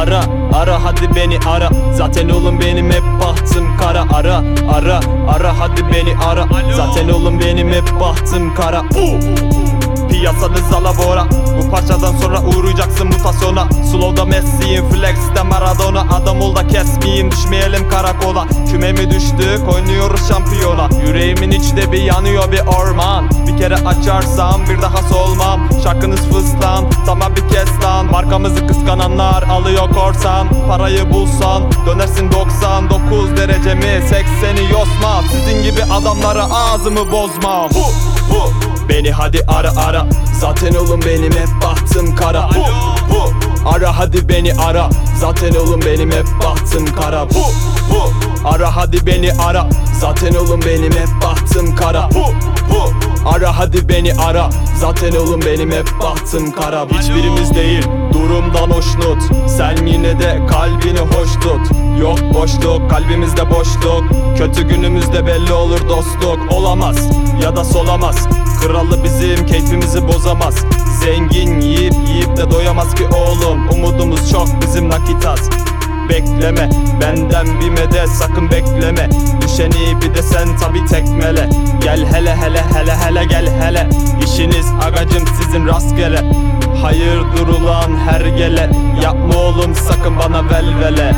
ara ara hadi beni ara. Zaten oğlum benim hep bahtım kara. Ara ara ara hadi beni ara. Zaten oğlum benim hep bahtım kara. Piyasanız alabora. Bu parçadan sonra uğrayacaksın mutasyona. Slow'da Messi'yim, flex'te Maradona. Adam ol da kesmeyeyim, düşmeyelim karakola. Kümemi düştük, oynuyoruz şampiyona. Yüreğimin içinde bir yanıyor bir orman. Bir kere açarsam bir daha solmam. Şarkınız fıslan, tamam bir kez lan. Markamızı kıskananlar alıyor korsan. Parayı bulsan dönersin 99 derecemi 80'i yosma. Sizin gibi adamlara ağzımı bozma. Beni hadi ara ara. Zaten oğlum benim hep bahtım kara. Ara hadi beni ara. Zaten oğlum benim hep bahtım kara. Ara hadi beni ara. Zaten oğlum benim hep bahtım kara. Ara hadi beni ara. Zaten oğlum benim hep bahtım kara. Hiçbirimiz değil durumdan hoşnut. Sen yine de kalbini hoş tut. Yok boşluk, kalbimizde boşluk. Kötü günümüzde belli olur dostluk. Olamaz ya da solamaz. Kralı bizim, keyfimizi bozamaz. Zengin yiyip yiyip de doyamaz ki oğlum. Umudumuz çok, bizim nakit az. Bekleme benden bir medet, sakın bekleme. Düşeni bir de sen tabi tekmele. Gel hele hele hele hele gel hele. İşiniz agacım sizin rastgele. Hayır durulan her gele. Yapma oğlum sakın bana velvele.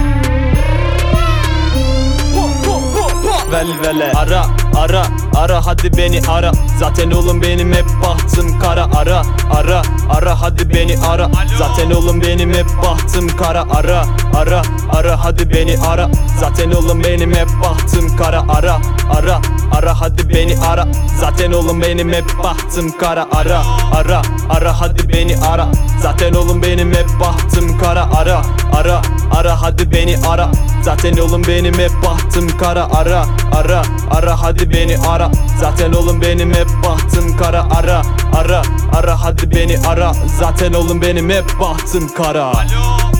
Velvele. Ara ara ara hadi beni ara. Zaten oğlum benim hep bahtım kara. Ara ara ara hadi beni ara. Zaten oğlum benim hep bahtım kara. Ara ara ara hadi beni ara. Zaten oğlum benim hep bahtım kara. Ara ara ara hadi beni ara. Zaten oğlum benim hep bahtım kara. Ara ara ara hadi beni ara. Zaten oğlum benim hep bahtım kara. Ara ara ara hadi beni ara. Zaten oğlum benim hep bahtım kara. Ara ara ara hadi beni ara. Zaten oğlum benim hep bahtım kara. Ara ara ara hadi beni ara. Zaten oğlum benim hep bahtım kara.